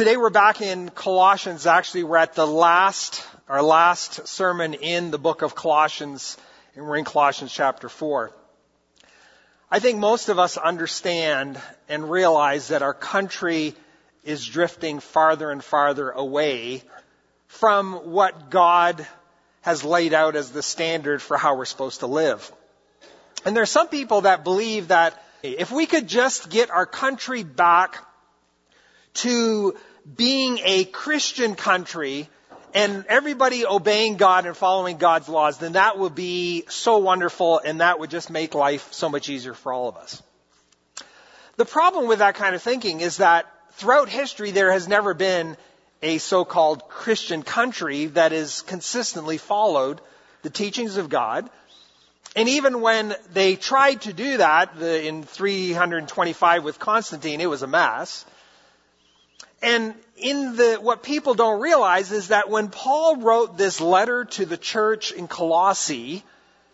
Today we're back in Colossians. Actually, we're at our last sermon in the book of Colossians, and we're in Colossians chapter 4. I think most of us understand and realize that our country is drifting farther and farther away from what God has laid out as the standard for how we're supposed to live. And there are some people that believe that if we could just get our country back to being a Christian country and everybody obeying God and following God's laws, then that would be so wonderful and that would just make life so much easier for all of us. The problem with that kind of thinking is that throughout history there has never been a so-called Christian country that has consistently followed the teachings of God. And even when they tried to do that in 325 with Constantine, it was a mess. And what people don't realize is that when Paul wrote this letter to the church in Colossae,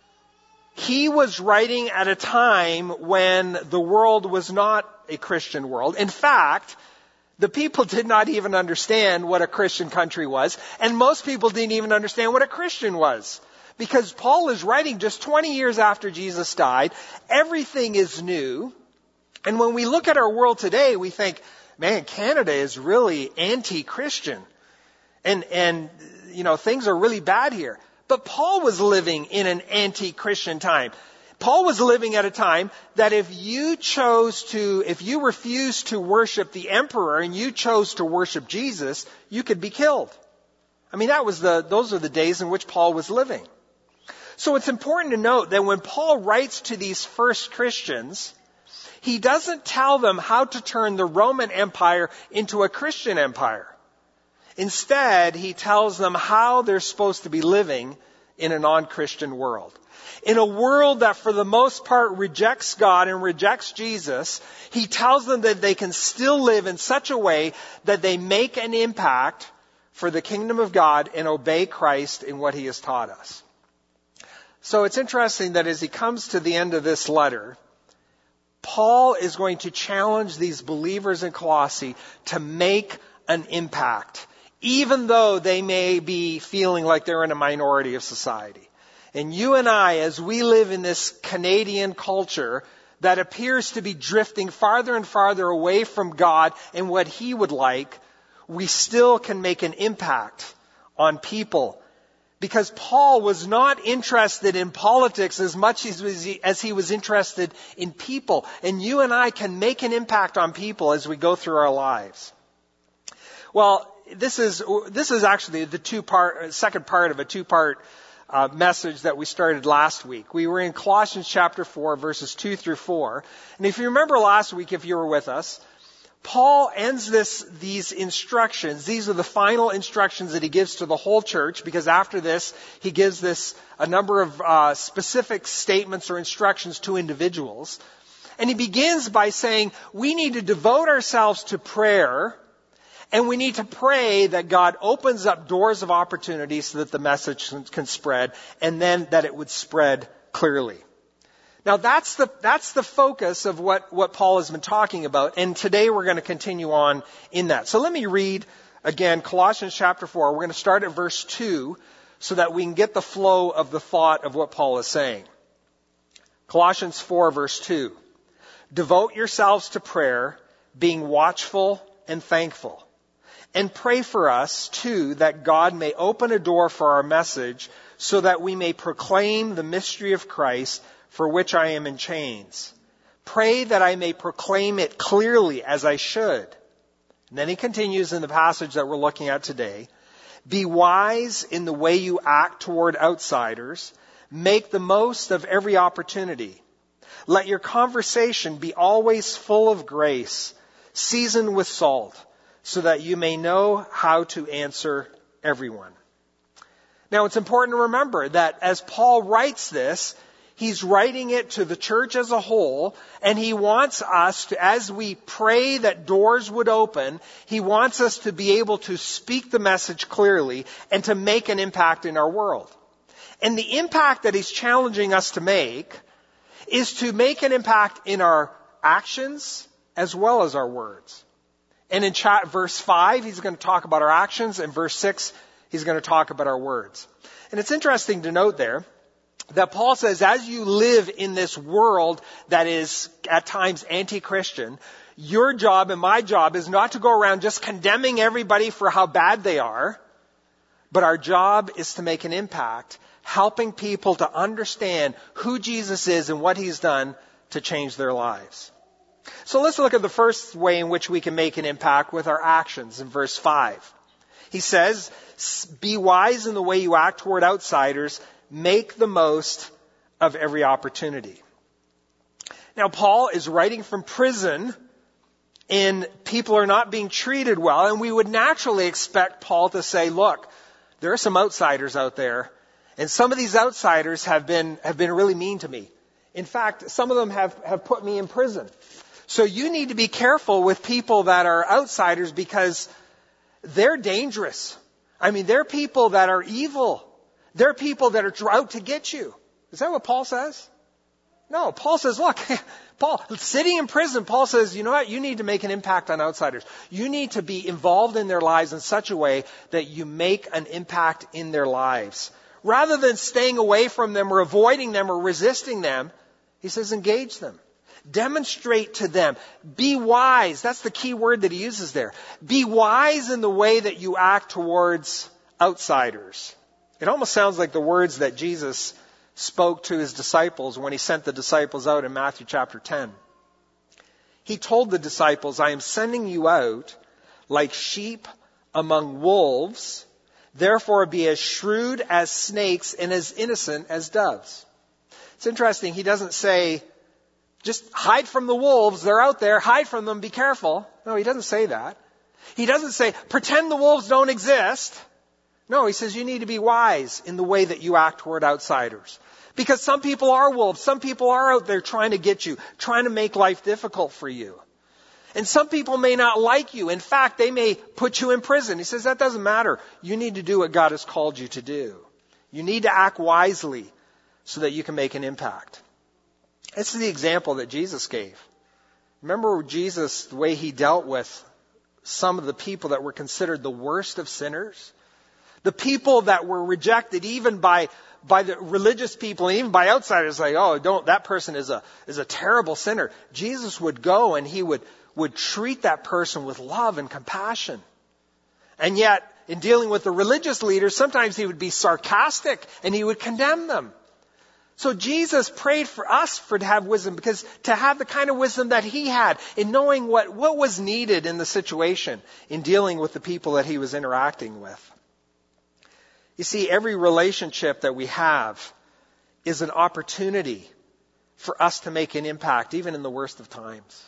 he was writing at a time when the world was not a Christian world. In fact, the people did not even understand what a Christian country was, and most people didn't even understand what a Christian was. Because Paul is writing just 20 years after Jesus died. Everything is new. And when we look at our world today, we think, man, Canada is really anti-Christian. And things are really bad here. But Paul was living in an anti-Christian time. Paul was living at a time that if you refused to worship the emperor and you chose to worship Jesus, you could be killed. I mean, those are the days in which Paul was living. So it's important to note that when Paul writes to these first Christians, he doesn't tell them how to turn the Roman Empire into a Christian empire. Instead, he tells them how they're supposed to be living in a non-Christian world. In a world that for the most part rejects God and rejects Jesus, he tells them that they can still live in such a way that they make an impact for the kingdom of God and obey Christ in what he has taught us. So it's interesting that as he comes to the end of this letter, Paul is going to challenge these believers in Colossae to make an impact, even though they may be feeling like they're in a minority of society. And you and I, as we live in this Canadian culture that appears to be drifting farther and farther away from God and what he would like, we still can make an impact on people. Because Paul was not interested in politics as much as he was interested in people. And you and I can make an impact on people as we go through our lives. Well, this is actually the second part of a two-part message that we started last week. We were in Colossians chapter 4, verses 2 through 4. And if you remember last week, if you were with us, Paul ends these instructions. These are the final instructions that he gives to the whole church, because after this, he gives a number of specific statements or instructions to individuals. And he begins by saying, we need to devote ourselves to prayer, and we need to pray that God opens up doors of opportunity so that the message can spread, and then that it would spread clearly. Now that's the focus of what Paul has been talking about, and today we're going to continue on in that. So let me read again Colossians chapter 4. We're going to start at verse 2 so that we can get the flow of the thought of what Paul is saying. Colossians 4 verse 2. Devote yourselves to prayer, being watchful and thankful. And pray for us too, that God may open a door for our message so that we may proclaim the mystery of Christ, for which I am in chains. Pray that I may proclaim it clearly as I should. And then he continues in the passage that we're looking at today. Be wise in the way you act toward outsiders. Make the most of every opportunity. Let your conversation be always full of grace, seasoned with salt, so that you may know how to answer everyone. Now it's important to remember that as Paul writes this, he's writing it to the church as a whole, and he wants us to, as we pray that doors would open, he wants us to be able to speak the message clearly and to make an impact in our world. And the impact that he's challenging us to make is to make an impact in our actions as well as our words. And in verse 5, he's going to talk about our actions. And verse 6, he's going to talk about our words. And it's interesting to note there that Paul says, as you live in this world that is at times anti-Christian, your job and my job is not to go around just condemning everybody for how bad they are, but our job is to make an impact, helping people to understand who Jesus is and what he's done to change their lives. So let's look at the first way in which we can make an impact with our actions in verse 5. He says, be wise in the way you act toward outsiders. Make the most of every opportunity. Now, Paul is writing from prison, and people are not being treated well, and we would naturally expect Paul to say, look, there are some outsiders out there, and some of these outsiders have been really mean to me. In fact, some of them have put me in prison. So you need to be careful with people that are outsiders because they're dangerous. I mean, they're people that are evil. They're people that are out to get you. Is that what Paul says? No, Paul says, look, Paul, sitting in prison, Paul says, you know what? You need to make an impact on outsiders. You need to be involved in their lives in such a way that you make an impact in their lives. Rather than staying away from them or avoiding them or resisting them, he says, engage them. Demonstrate to them. Be wise. That's the key word that he uses there. Be wise in the way that you act towards outsiders. It almost sounds like the words that Jesus spoke to his disciples when he sent the disciples out in Matthew chapter 10. He told the disciples, I am sending you out like sheep among wolves. Therefore be as shrewd as snakes and as innocent as doves. It's interesting. He doesn't say, just hide from the wolves. They're out there. Hide from them. Be careful. No, he doesn't say that. He doesn't say, pretend the wolves don't exist. No, he says you need to be wise in the way that you act toward outsiders. Because some people are wolves. Some people are out there trying to get you, trying to make life difficult for you. And some people may not like you. In fact, they may put you in prison. He says that doesn't matter. You need to do what God has called you to do. You need to act wisely so that you can make an impact. This is the example that Jesus gave. Remember Jesus, the way he dealt with some of the people that were considered the worst of sinners? The people that were rejected even by the religious people and even by outsiders, like, that person is a terrible sinner. Jesus would go and he would treat that person with love and compassion. And yet, in dealing with the religious leaders, sometimes he would be sarcastic and he would condemn them. So Jesus prayed for us to have wisdom, because to have the kind of wisdom that he had in knowing what was needed in the situation in dealing with the people that he was interacting with. You see, every relationship that we have is an opportunity for us to make an impact, even in the worst of times.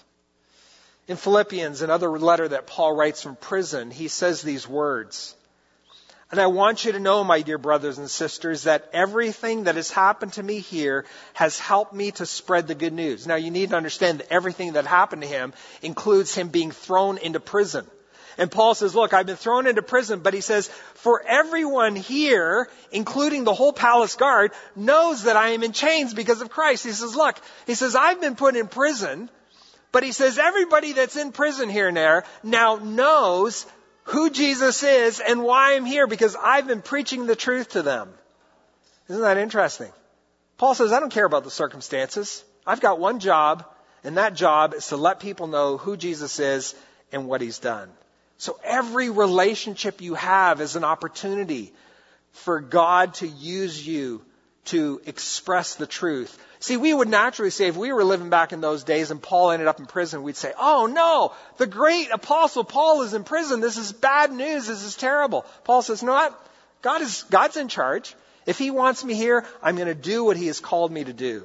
In Philippians, another letter that Paul writes from prison, he says these words, and I want you to know, my dear brothers and sisters, that everything that has happened to me here has helped me to spread the good news. Now, you need to understand that everything that happened to him includes him being thrown into prison. And Paul says, look, I've been thrown into prison, but he says, for everyone here, including the whole palace guard, knows that I am in chains because of Christ. He says, look, I've been put in prison, but he says, everybody that's in prison here now knows who Jesus is and why I'm here, because I've been preaching the truth to them. Isn't that interesting? Paul says, I don't care about the circumstances. I've got one job, and that job is to let people know who Jesus is and what he's done. So every relationship you have is an opportunity for God to use you to express the truth. See, we would naturally say, if we were living back in those days and Paul ended up in prison, we'd say, oh no, the great apostle Paul is in prison. This is bad news. This is terrible. Paul says, no, what? God's in charge. If he wants me here, I'm going to do what he has called me to do.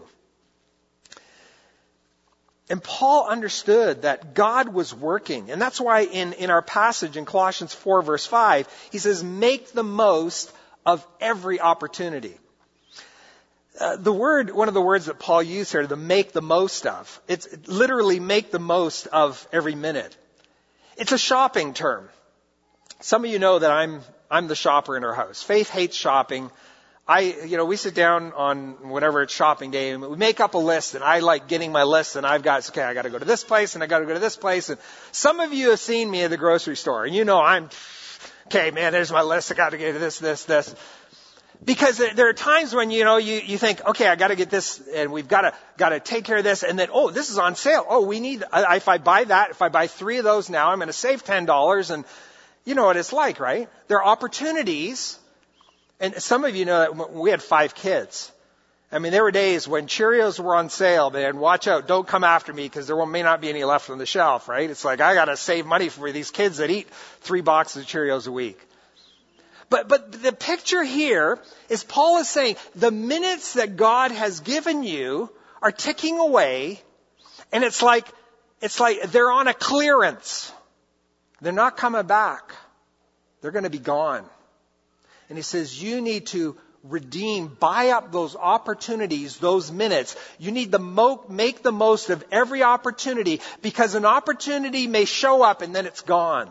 And Paul understood that God was working. And that's why in our passage in Colossians 4 verse 5, he says, make the most of every opportunity. One of the words that Paul used here, the make the most of, it's literally make the most of every minute. It's a shopping term. Some of you know that I'm the shopper in our house. Faith hates shopping. We sit down on whatever it's shopping day and we make up a list, and I like getting my list, and I got to go to this place and I got to go to this place. And some of you have seen me at the grocery store, and okay, man, there's my list. I got to get to this. Because there are times when, you think, okay, I got to get this, and we've got to take care of this, and then, this is on sale. If I buy that, if I buy 3 of those now, I'm going to save $10, and you know what it's like, right? There are opportunities. And some of you know that we had 5 kids. I mean, there were days when Cheerios were on sale, man, watch out, don't come after me because there may not be any left on the shelf, right? It's like, I got to save money for these kids that eat 3 boxes of Cheerios a week. But the picture here is Paul is saying the minutes that God has given you are ticking away, and it's like they're on a clearance. They're not coming back. They're going to be gone. And he says, you need to buy up those opportunities, those minutes. You need to make the most of every opportunity, because an opportunity may show up and then it's gone.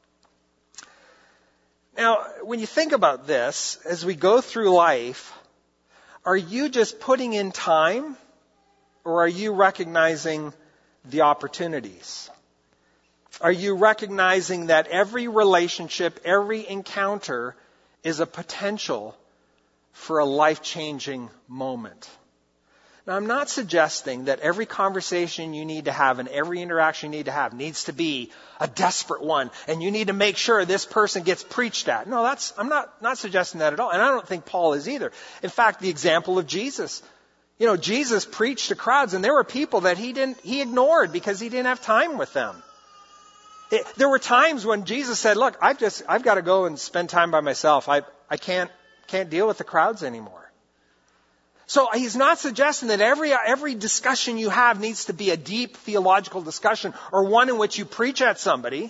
Now, when you think about this, as we go through life, are you just putting in time, or are you recognizing the opportunities? Are you recognizing that every relationship, every encounter is a potential for a life-changing moment? Now, I'm not suggesting that every conversation you need to have and every interaction you need to have needs to be a desperate one, and you need to make sure this person gets preached at. No, I'm not suggesting that at all, and I don't think Paul is either. In fact, the example of Jesus. Jesus preached to crowds, and there were people that he ignored because he didn't have time with them. There were times when Jesus said, look, I've got to go and spend time by myself. I can't deal with the crowds anymore. So he's not suggesting that every discussion you have needs to be a deep theological discussion or one in which you preach at somebody.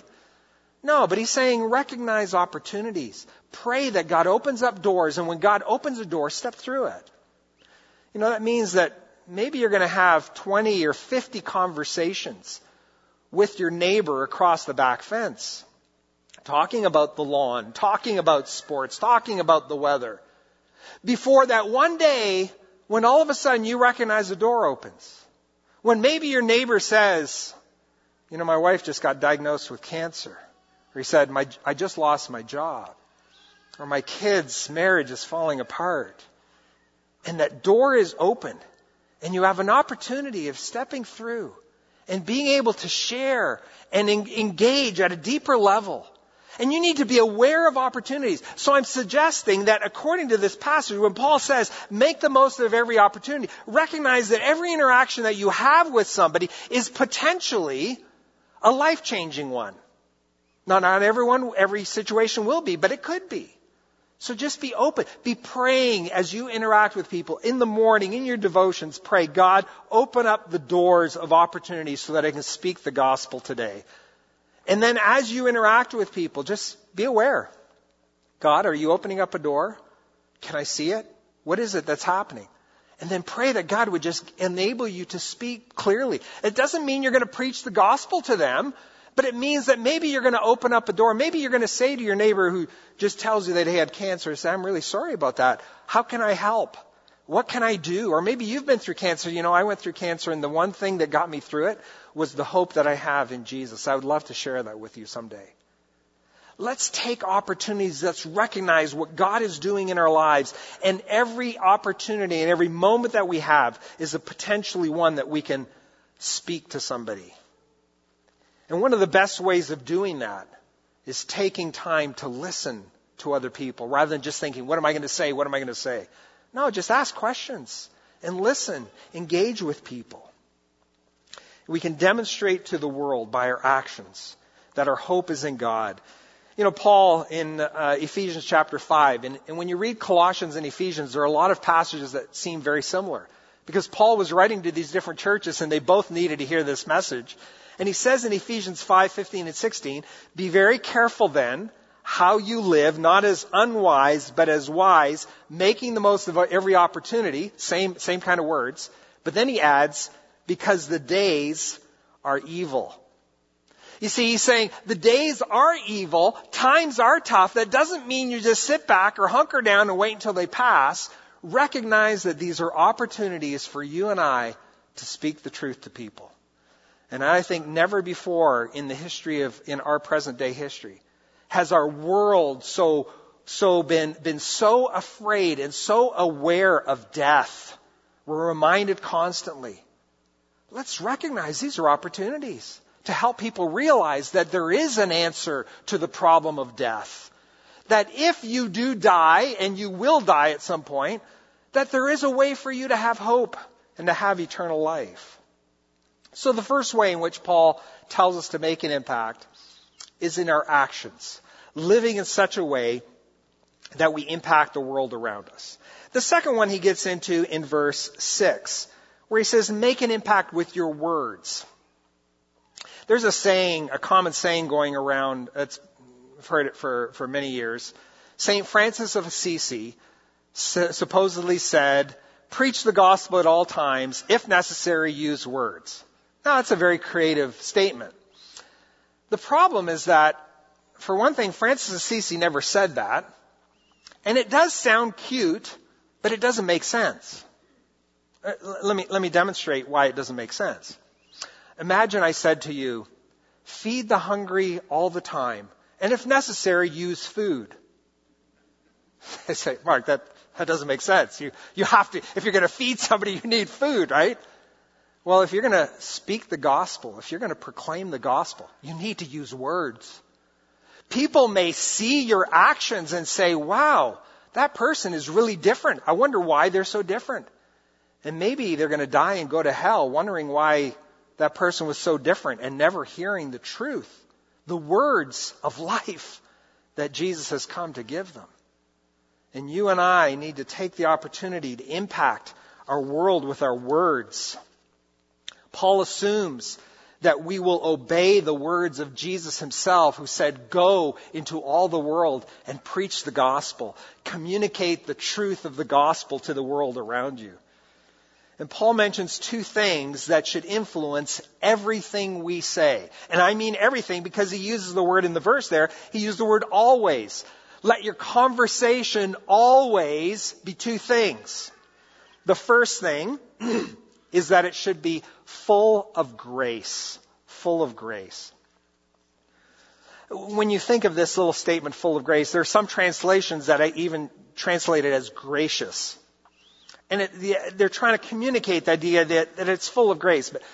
No, but he's saying recognize opportunities. Pray that God opens up doors, and when God opens a door, step through it. That means that maybe you're going to have 20 or 50 conversations with your neighbor across the back fence, talking about the lawn, talking about sports, talking about the weather, before that one day when all of a sudden you recognize the door opens. When maybe your neighbor says, my wife just got diagnosed with cancer. Or he said, I just lost my job. Or my kid's marriage is falling apart. And that door is opened, and you have an opportunity of stepping through and being able to share and engage at a deeper level. And you need to be aware of opportunities. So I'm suggesting that according to this passage, when Paul says, make the most of every opportunity, recognize that every interaction that you have with somebody is potentially a life-changing one. Now, not every situation will be, but it could be. So just be open. Be praying as you interact with people in the morning, in your devotions. Pray, God, open up the doors of opportunities so that I can speak the gospel today. And then as you interact with people, just be aware. God, are you opening up a door? Can I see it? What is it that's happening? And then pray that God would just enable you to speak clearly. It doesn't mean you're going to preach the gospel to them, but it means that maybe you're going to open up a door. Maybe you're going to say to your neighbor who just tells you that he had cancer, say, I'm really sorry about that. How can I help? What can I do? Or maybe you've been through cancer. I went through cancer, and the one thing that got me through it was the hope that I have in Jesus. I would love to share that with you someday. Let's take opportunities. Let's recognize what God is doing in our lives. And every opportunity and every moment that we have is a potentially one that we can speak to somebody. And one of the best ways of doing that is taking time to listen to other people rather than just thinking, what am I going to say? What am I going to say? No, just ask questions and listen. Engage with people. We can demonstrate to the world by our actions that our hope is in God. Paul in Ephesians chapter 5, and when you read Colossians and Ephesians, there are a lot of passages that seem very similar because Paul was writing to these different churches and they both needed to hear this message. And he says in Ephesians 5:15 and 16, be very careful then how you live, not as unwise, but as wise, making the most of every opportunity. Same kind of words. But then he adds, because the days are evil. You see, he's saying the days are evil, times are tough. That doesn't mean you just sit back or hunker down and wait until they pass. Recognize that these are opportunities for you and I to speak the truth to people. And I think never before in the history in our present day history, has our world been so afraid and so aware of death. We're reminded constantly. Let's recognize these are opportunities to help people realize that there is an answer to the problem of death. That if you do die, and you will die at some point, that there is a way for you to have hope and to have eternal life. So the first way in which Paul tells us to make an impact is in our actions, living in such a way that we impact the world around us. The second one he gets into in verse 6, where he says, make an impact with your words. There's a common saying going around, I've heard it for many years. St. Francis of Assisi supposedly said, preach the gospel at all times, if necessary, use words. Now, that's a very creative statement. The problem is that, for one thing, Francis of Assisi never said that. And it does sound cute, but it doesn't make sense. Let me demonstrate why it doesn't make sense. Imagine I said to you, feed the hungry all the time, and if necessary, use food. I say, Mark, that doesn't make sense. You have to, if you're going to feed somebody, you need food, right? Well, if you're going to speak the gospel, if you're going to proclaim the gospel, you need to use words. People may see your actions and say, wow, that person is really different. I wonder why they're so different. And maybe they're going to die and go to hell wondering why that person was so different and never hearing the truth, the words of life that Jesus has come to give them. And you and I need to take the opportunity to impact our world with our words. Paul assumes that we will obey the words of Jesus himself, who said, go into all the world and preach the gospel. Communicate the truth of the gospel to the world around you. And Paul mentions two things that should influence everything we say. And I mean everything because he uses the word in the verse there. He used the word always. Let your conversation always be two things. The first thing is that it should be full of grace. Full of grace. When you think of this little statement, full of grace, there are some translations that I even translate it as gracious. And they're trying to communicate the idea that it's full of grace. But,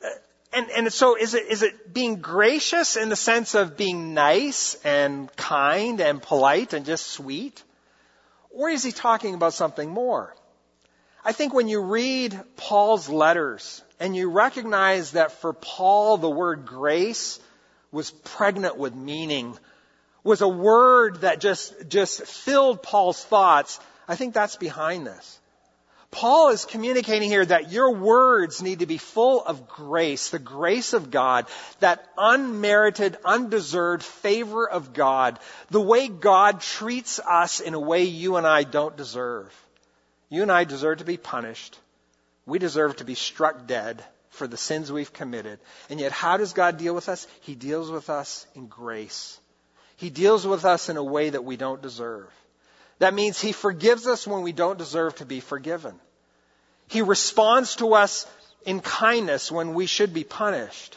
so is it being gracious in the sense of being nice and kind and polite and just sweet? Or is he talking about something more? I think when you read Paul's letters and you recognize that for Paul the word grace was pregnant with meaning, was a word that just filled Paul's thoughts, I think that's behind this. Paul is communicating here that your words need to be full of grace, the grace of God, that unmerited, undeserved favor of God, the way God treats us in a way you and I don't deserve. You and I deserve to be punished. We deserve to be struck dead for the sins we've committed. And yet how does God deal with us? He deals with us in grace. He deals with us in a way that we don't deserve. That means he forgives us when we don't deserve to be forgiven. He responds to us in kindness when we should be punished.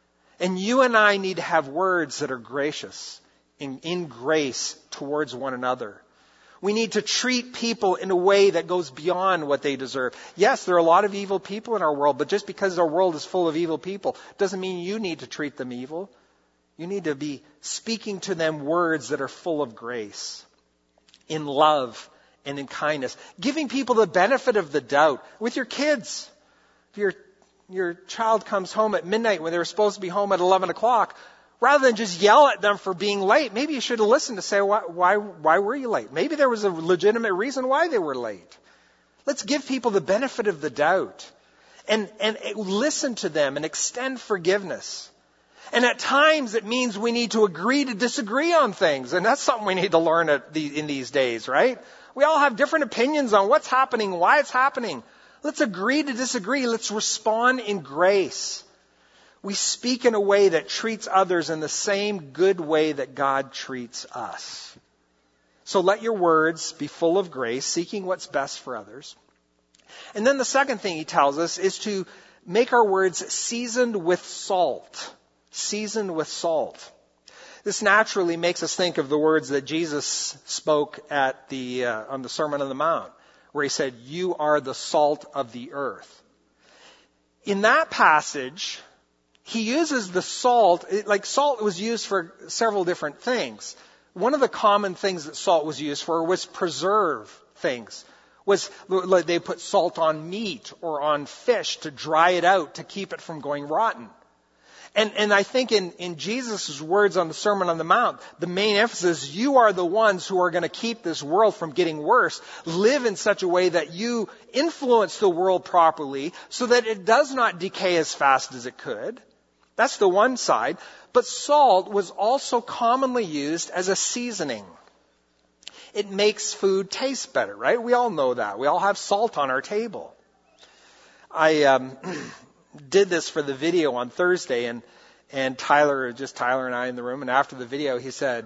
And you and I need to have words that are gracious, in grace towards one another. We need to treat people in a way that goes beyond what they deserve. Yes, there are a lot of evil people in our world, but just because our world is full of evil people doesn't mean you need to treat them evil. You need to be speaking to them words that are full of grace, in love and in kindness. Giving people the benefit of the doubt. With your kids, if your child comes home at midnight when they were supposed to be home at 11 o'clock, rather than just yell at them for being late, maybe you should have listened to say, why were you late? Maybe there was a legitimate reason why they were late. Let's give people the benefit of the doubt and listen to them and extend forgiveness. And at times it means we need to agree to disagree on things. And that's something we need to learn in these days, right? We all have different opinions on what's happening, why it's happening. Let's agree to disagree. Let's respond in grace. We speak in a way that treats others in the same good way that God treats us. So let your words be full of grace, seeking what's best for others. And then the second thing he tells us is to make our words seasoned with salt. Seasoned with salt. This naturally makes us think of the words that Jesus spoke at on the Sermon on the Mount, where he said, "You are the salt of the earth." In that passage, he uses the salt, like salt was used for several different things. One of the common things that salt was used for was preserve things. They put salt on meat or on fish to dry it out, to keep it from going rotten. And I think in Jesus' words on the Sermon on the Mount, the main emphasis is you are the ones who are going to keep this world from getting worse. Live in such a way that you influence the world properly so that it does not decay as fast as it could. That's the one side. But salt was also commonly used as a seasoning. It makes food taste better, right? We all know that. We all have salt on our table. I did this for the video on Thursday, and Tyler and I in the room, and after the video he said,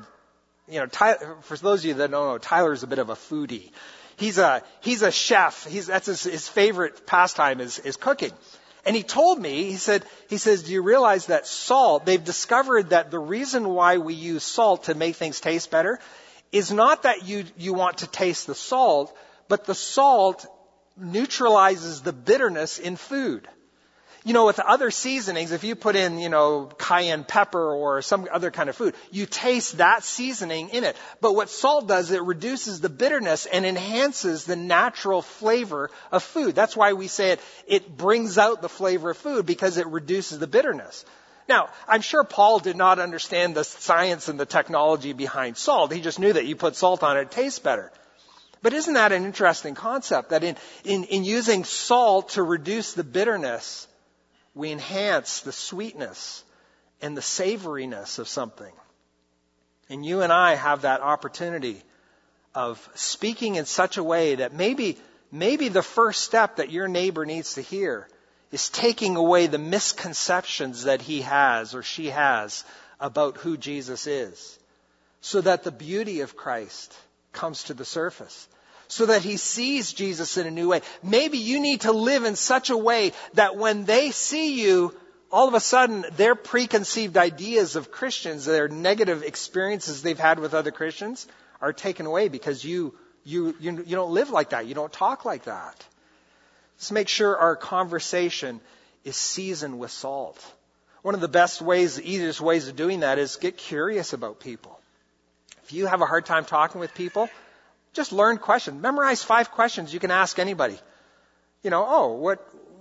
for those of you that don't know, Tyler's a bit of a foodie. He's a chef. That's his favorite pastime is cooking. And he told me, he says, do you realize that salt, they've discovered that the reason why we use salt to make things taste better is not that you want to taste the salt, but the salt neutralizes the bitterness in food. With other seasonings, if you put in, cayenne pepper or some other kind of food, you taste that seasoning in it. But what salt does, it reduces the bitterness and enhances the natural flavor of food. That's why we say it brings out the flavor of food, because it reduces the bitterness. Now, I'm sure Paul did not understand the science and the technology behind salt. He just knew that you put salt on it, it tastes better. But isn't that an interesting concept, that in using salt to reduce the bitterness, we enhance the sweetness and the savoriness of something. And you and I have that opportunity of speaking in such a way that maybe the first step that your neighbor needs to hear is taking away the misconceptions that he has or she has about who Jesus is, so that the beauty of Christ comes to the surface, so that he sees Jesus in a new way. Maybe you need to live in such a way that when they see you, all of a sudden their preconceived ideas of Christians, their negative experiences they've had with other Christians, are taken away, because you don't live like that. You don't talk like that. Let's make sure our conversation is seasoned with salt. One of the best ways, the easiest ways of doing that is get curious about people. If you have a hard time talking with people, just learn questions. Memorize 5 questions you can ask anybody. What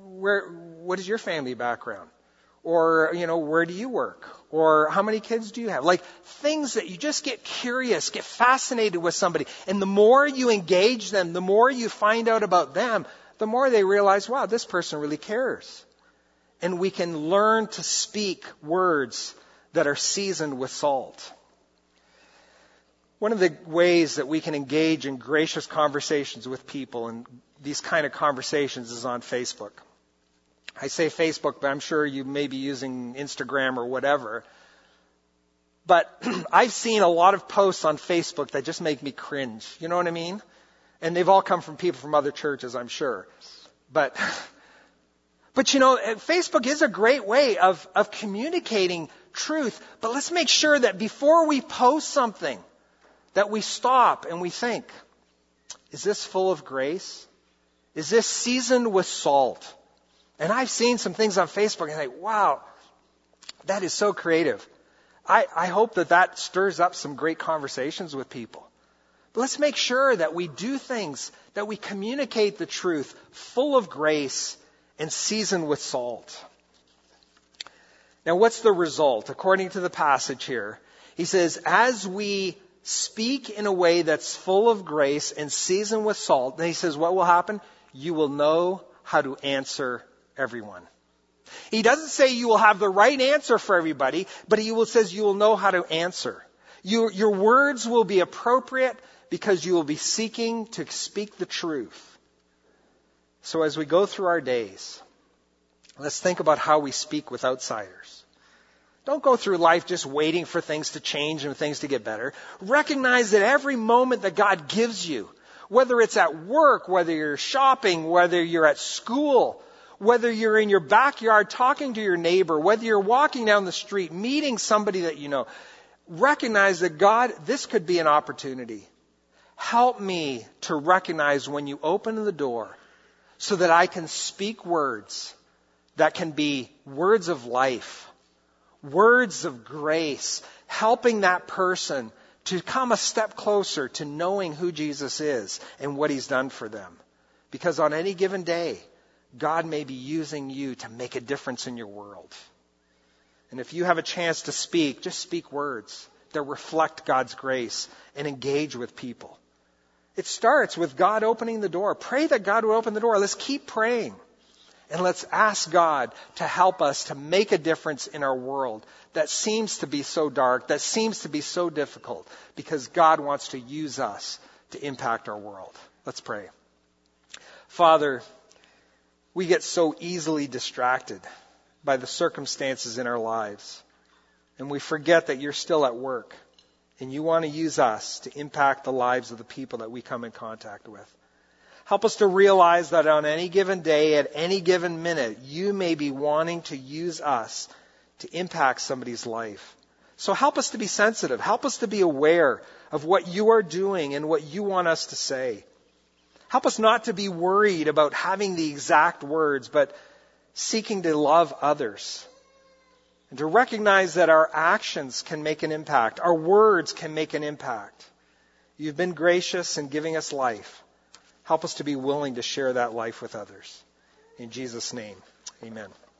is your family background? Or, where do you work? Or how many kids do you have? Like things that you just get curious, get fascinated with somebody. And the more you engage them, the more you find out about them, the more they realize, wow, this person really cares. And we can learn to speak words that are seasoned with salt. One of the ways that we can engage in gracious conversations with people, and these kind of conversations, is on Facebook. I say Facebook, but I'm sure you may be using Instagram or whatever. But I've seen a lot of posts on Facebook that just make me cringe. You know what I mean? And they've all come from people from other churches, I'm sure. But Facebook is a great way of communicating truth. But let's make sure that before we post something, that we stop and we think, is this full of grace? Is this seasoned with salt? And I've seen some things on Facebook and I think, wow, that is so creative. I hope that stirs up some great conversations with people. But let's make sure that we do things, that we communicate the truth, full of grace and seasoned with salt. Now, what's the result? According to the passage here, he says, as we speak in a way that's full of grace and seasoned with salt, then he says, what will happen? You will know how to answer everyone. He doesn't say you will have the right answer for everybody, but he says you will know how to answer. Your words will be appropriate because you will be seeking to speak the truth. So as we go through our days, Let's think about how we speak with outsiders. Don't go through life just waiting for things to change and things to get better. Recognize that every moment that God gives you, whether it's at work, whether you're shopping, whether you're at school, whether you're in your backyard talking to your neighbor, whether you're walking down the street, meeting somebody that you know, recognize that God, this could be an opportunity. Help me to recognize when you open the door so that I can speak words that can be words of life, words of grace, helping that person to come a step closer to knowing who Jesus is and what he's done for them. Because on any given day, God may be using you to make a difference in your world. And if you have a chance to speak, just speak words that reflect God's grace and engage with people. It starts with God opening the door. Pray that God will open the door. Let's keep praying. And let's ask God to help us to make a difference in our world that seems to be so dark, that seems to be so difficult, because God wants to use us to impact our world. Let's pray. Father, we get so easily distracted by the circumstances in our lives. And we forget that you're still at work. And you want to use us to impact the lives of the people that we come in contact with. Help us to realize that on any given day, at any given minute, you may be wanting to use us to impact somebody's life. So help us to be sensitive. Help us to be aware of what you are doing and what you want us to say. Help us not to be worried about having the exact words, but seeking to love others. And to recognize that our actions can make an impact. Our words can make an impact. You've been gracious in giving us life. Help us to be willing to share that life with others. In Jesus' name, amen.